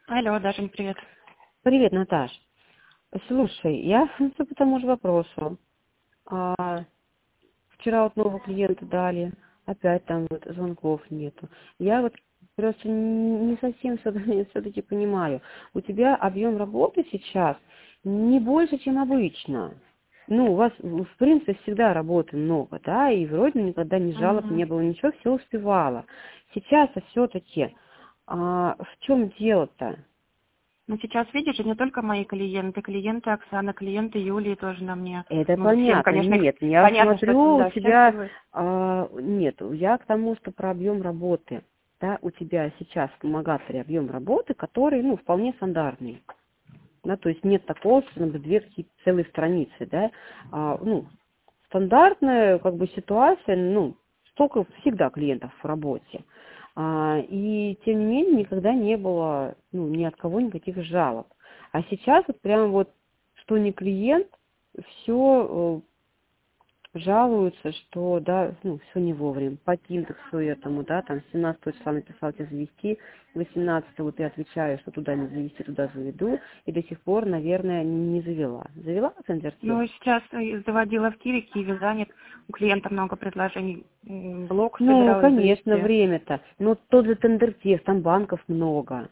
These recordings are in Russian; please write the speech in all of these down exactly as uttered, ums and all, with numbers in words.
Алло, Дашень, привет. Привет, Наташ. Слушай, я по тому же вопросу. А, вчера вот нового клиента дали, опять там вот звонков нету. Я вот просто не не совсем все-таки понимаю. У тебя объем работы сейчас не больше, чем обычно. Ну, у вас, в принципе, всегда работы много, да, и вроде никогда ни жалоб Мгм. не было, ничего, все успевала. Сейчас-то все-таки а, в чем дело-то? Ну, сейчас, видишь, не только мои клиенты, клиенты Оксаны, клиенты Юлии тоже на мне. Это Ну, всем, понятно. конечно, их- Нет, я понятно, что, смотрю, у да, всем тебя свой. а, нет, я к тому, что про объем работы. Да, у тебя сейчас в помогаторе объем работы, который, ну, вполне стандартный. Да, то есть нет такого, что надо две какие-то целые страницы, да. А, ну, стандартная, как бы, ситуация, ну, столько всегда клиентов в работе. А, и, тем не менее, никогда не было, ну, ни от кого никаких жалоб. А сейчас вот прям вот, что не клиент, все жалуются, что, да, ну, все не вовремя, по кинтексу этому, да, там, семнадцатого числа написал тебе завести, восемнадцатого ты отвечаешь, что туда не завести, туда заведу, и до сих пор, наверное, не завела. Завела Центертех? Ну, сейчас э, заводила в Киеве, Киеве занят, у клиента много предложений, м, блок Ну, собиралась конечно, завести. время-то, но тот же Тендертех, там банков много.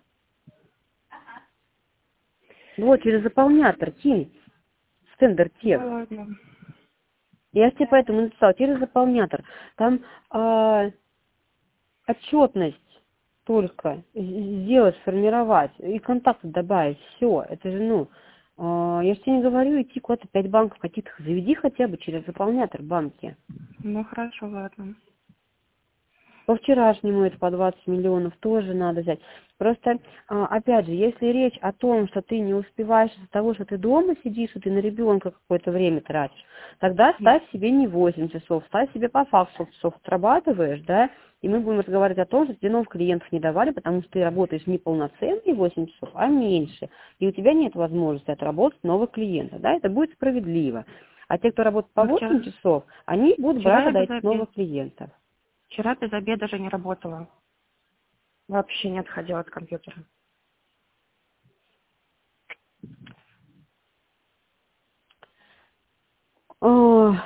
Вот, через заполнятор кинь в Да Тендертех. ладно. Я же тебе поэтому написала, через заполнятор. Там а, отчетность только сделать, сформировать и контакты добавить. Все. Это же, ну, а, я же тебе не говорю идти куда-то пять банков каких-то. Заведи хотя бы через заполнятор банки. Ну, хорошо, ладно. По вчерашнему это по двадцать миллионов тоже надо взять. Просто, а, опять же, если речь о том, что ты не успеваешь из-за того, что ты дома сидишь, что ты на ребенка какое-то время тратишь, тогда ставь себе не восемь часов, ставь себе по факту сколько часов отрабатываешь, да, и мы будем разговаривать о том, что тебе новых клиентов не давали, потому что ты работаешь не полноценные восемь часов, а меньше. И у тебя нет возможности отработать новых клиентов, да, это будет справедливо. А те, кто работает по Ну, восемь вчера, часов, они будут брать вчера я тогда без этих обеда, новых клиентов. вчера без обеда же не работала. Вообще не отходила от компьютера. Ох,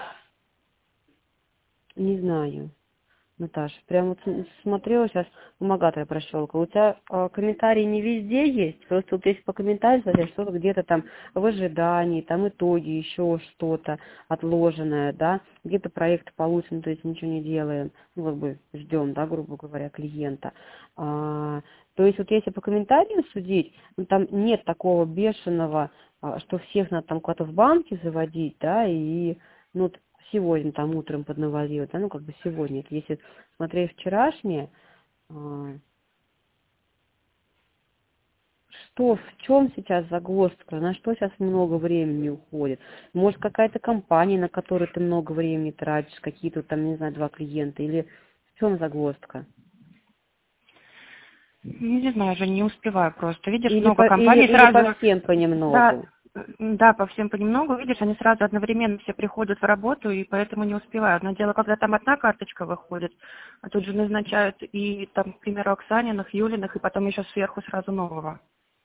не знаю, Наташа, прям вот с- смотрела сейчас, помогатора прощелкала. У тебя а, комментарии не везде есть, просто вот если по комментариям смотреть, что-то где-то там в ожидании, там итоги, еще что-то отложенное, да, где-то проект получен, то есть ничего не делаем, ну, как бы ждем, да, грубо говоря, клиента. А, то есть вот если по комментариям судить, ну, там нет такого бешеного, а, что всех надо там куда-то в банке заводить, да, и ну, вот сегодня там утром поднавалила, да, ну, как бы сегодня, это если смотреть вчерашнее, а, что, в чем сейчас загвоздка, на что сейчас много времени уходит? Может, какая-то компания, на которую ты много времени тратишь, какие-то там, не знаю, два клиента, или в чем загвоздка? Ну, не знаю, же не успеваю просто. Видишь, Или много по, или, компаний или по сразу, всем да, понемногу? да, по всем понемногу, видишь, они сразу одновременно все приходят в работу, и поэтому не успеваю. Одно дело, когда там одна карточка выходит, а тут же назначают и там, к примеру, Оксаниных, Юлиных, и потом еще сверху сразу нового.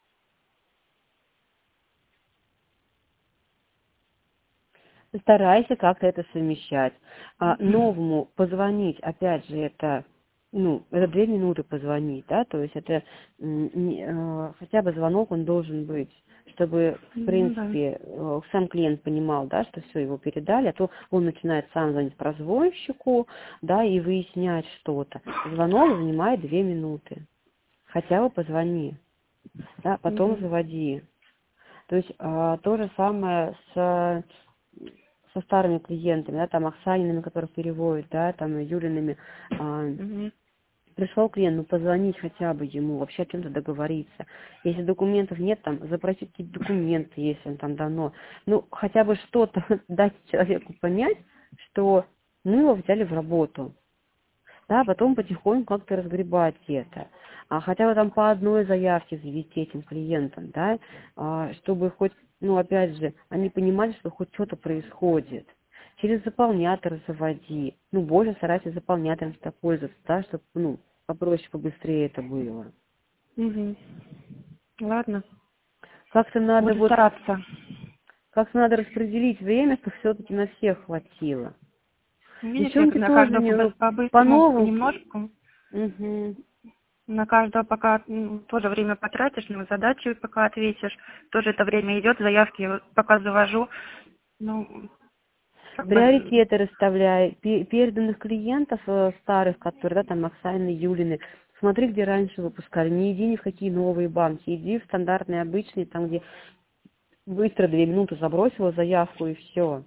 Старайся как-то это совмещать. А Мгм. новому позвонить, опять же, это, ну, это две минуты позвонить, да, то есть это м, не, э, хотя бы звонок он должен быть, чтобы, в Ну да. принципе, э, сам клиент понимал, да, что все его передали, а то он начинает сам звонить прозвонщику, да, и выяснять что-то. Звонок занимает две минуты. Хотя бы позвони, да, потом Мгм. заводи. То есть а, то же самое с со старыми клиентами, да, там Оксаниными, которых переводят, да, там Юлиными. А, Мгм. пришел клиент, ну позвонить хотя бы ему, вообще о чем-то договориться. Если документов нет, там запросить какие-то документы, если он там давно. Ну, хотя бы что-то дать человеку понять, что мы его взяли в работу. Да, потом потихоньку как-то разгребать это. А хотя бы там по одной заявке завести этим клиентам, да, а, чтобы хоть, ну, опять же, они понимали, что хоть что-то происходит. Через заполнятор заводи. Ну, больше старайся заполнятором всегда пользоваться, да, чтобы, ну, попроще, побыстрее это было. Мгм. Ладно, Как-то надо буду вот, стараться. как-то надо распределить время, чтобы все-таки на всех хватило. Видишь, я Девчонки на тоже каждого не, по- ну, по-быстрому, по-новому. понемножку. Угу. На каждого пока м, тоже время потратишь, на задачи пока ответишь. Тоже это время идет, заявки вот пока завожу. Ну, как бы, Приоритеты расставляй, пе- переданных клиентов э, старых, которые, да, там, Оксаны, Юлины, смотри, где раньше выпускали, не иди ни в какие новые банки, иди в стандартные, обычные, там, где быстро две минуты забросила заявку и все.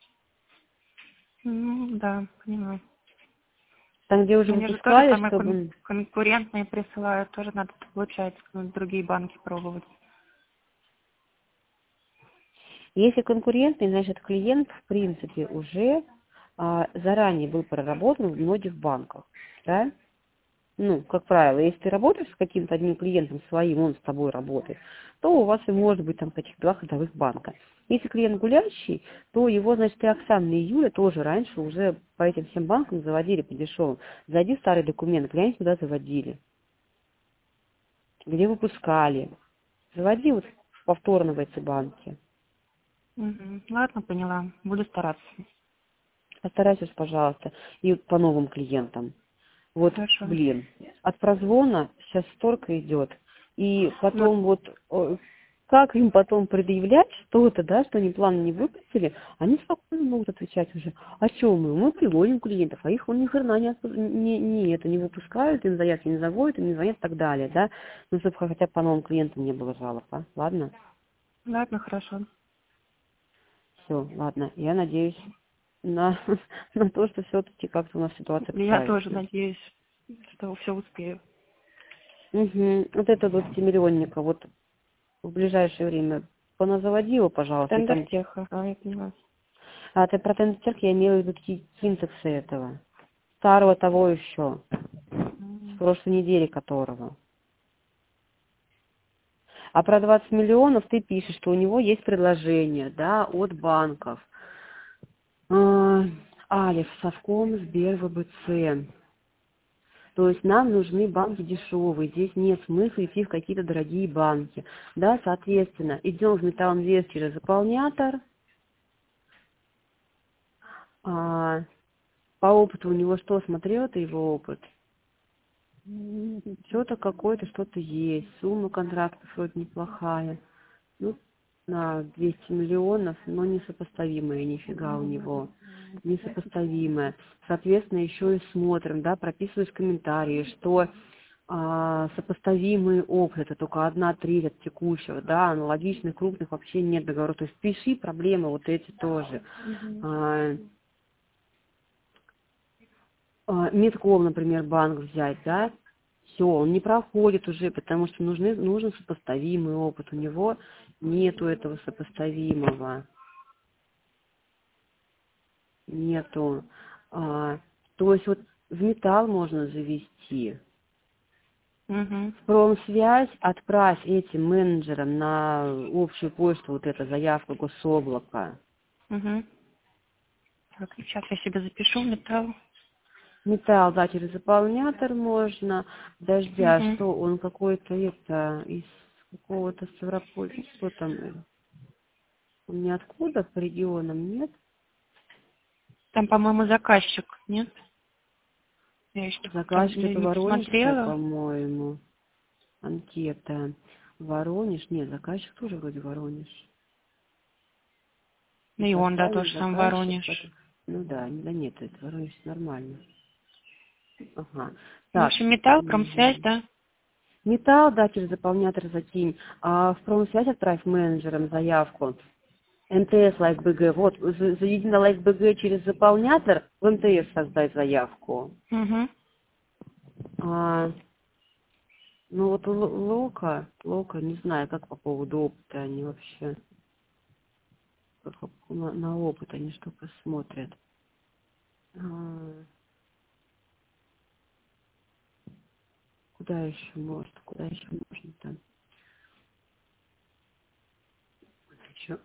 ну, да, понимаю. Там, где уже Мне же тоже выпускали, самые кон- чтобы... конкурентные присылают, тоже надо, получается, ну, другие банки пробовать. Если конкурентный, значит, клиент, в принципе, уже а, заранее был проработан в многих банках, да? Ну, как правило, если ты работаешь с каким-то одним клиентом своим, он с тобой работает, то у вас и может быть там таких два ходовых банка. Если клиент гулящий, то его, значит, и Оксана, и Юля тоже раньше уже по этим всем банкам заводили по дешевым. Зайди в старый документ, глянь, куда заводили, где выпускали. Заводи вот повторно в эти банки. Мгм. Ладно, поняла. Буду стараться. Постарайтесь, пожалуйста, и вот по новым клиентам. Вот, Хорошо. блин, от прозвона сейчас столько идет. И Ну, потом вот, э, как им потом предъявлять что-то, да, что они план не выпустили, они спокойно могут отвечать уже. А что мы? Мы приводим клиентов, а их он ни хрена не, отпу- не, не, это, не выпускают, им заявки не заводят, им не звонят и так далее, да. Ну, чтобы хотя бы по новым клиентам не было жалоб, а? Ладно? ладно, хорошо. Все, ладно. Я надеюсь на, на то, что все-таки как-то у нас ситуация Я тоже поправится. надеюсь, что все успею. Угу. Вот это двадцатимиллионника, вот в ближайшее время поназаводила, пожалуйста, и там... Тендертех, ага, я поняла. А ты про тендертех, я имела в виду ки- кинтексы этого. Старого того еще, с М. прошлой недели которого. А про двадцать миллионов ты пишешь, что у него есть предложение, да, от банков. А, Алиф, Совком, Сбер, ВБЦ. То есть нам нужны банки дешевые, здесь нет смысла идти в какие-то дорогие банки. Да, соответственно, идем в Металлинвест через заполнятор. А, по опыту у него что, смотрел ты его опыт? Что-то какое-то, что-то есть. Сумма контрактов вроде неплохая. Ну, на двести миллионов, но несопоставимая нифига у него. Несопоставимая. Соответственно, еще и смотрим, да, прописываешь комментарии, что а, сопоставимый опыт, это только одна треть от текущего, да, аналогичных крупных вообще нет договоров. То есть пиши проблемы вот эти тоже. Мгм. А, а, Медком, например, банк взять, да, все, он не проходит уже, потому что нужны, нужен сопоставимый опыт. У него нету этого сопоставимого. Нету. А, то есть вот в металл можно завести. Мгм. В промсвязь отправь этим менеджерам на общую почту вот эту заявку гособлака. Мгм. Так, сейчас я себе запишу металл. Металл, да, через заполнятор можно. Подожди, а Мгм. что, он какой-то это, из какого-то Ставрополя, что там, э, он ниоткуда по регионам, нет? Там, по-моему, заказчик, нет? Я еще там Заказчик не, это не Воронежская, посмотрела. по-моему, анкета. Воронеж, нет, заказчик тоже вроде Воронеж. Ну и он, да, Официальный тоже сам заказчик, Воронеж. это- ну да, да нет, это Воронеж нормально. Ага. Ну, в Так, общем, металл, промсвязь, мгм. да? Металл, да, через заполнятор закинь. А в промсвязь отправь менеджерам заявку. МТС Лайк БГ. Вот, за- заведи на Лайк БГ через заполнятор, в МТС создай заявку. Угу. А, ну вот Л- Лока, Лока, не знаю, как по поводу опыта они вообще. Как на, на опыт они что посмотрят. А, куда еще может, куда еще можно там? Еще.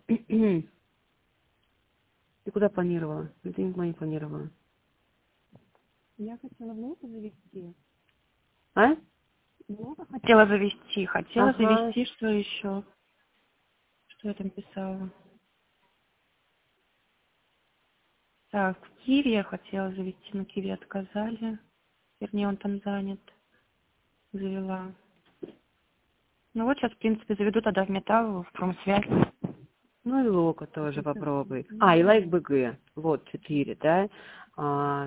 Ты куда планировала? Ну, ты никуда не планировала. Я хотела в Локу завести. А? Хотела завести, хотела Ага. завести, что еще? Что я там писала? Так, в Киеве я хотела завести, но Киеве отказали. Вернее, он там занят. Завела. Ну вот сейчас, в принципе, заведу тогда в металл, в промсвязь. Ну и Лока тоже попробуй. А, и Лайк БГ. Вот, четыре, да? А,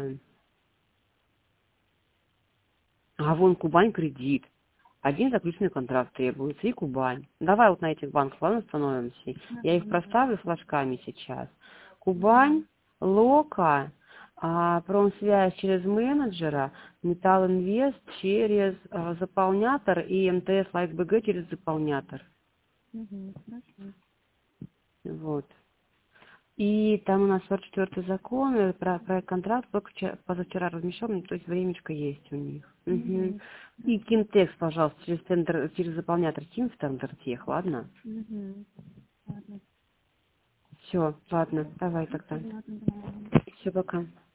а вон Кубань кредит. Один заключенный контракт требуется и Кубань. Давай вот на этих банках, ладно, становимся. Я их проставлю флажками сейчас. Кубань, Лока, а, промсвязь через менеджера, Металл Инвест через а, заполнятор и МТС Лайк БГ через заполнятор. Угу, хорошо. Вот. И там у нас сорок четвёртый закон, э, про проект контракт только вчера, позавчера размещенный, то есть времечко есть у них. Угу. Угу. И кинтекст, пожалуйста, через тендер, через заполнятор Ким в тендертех, ладно? Угу. Ладно. Все, ладно, давай тогда. Ладно, давай. Все, пока.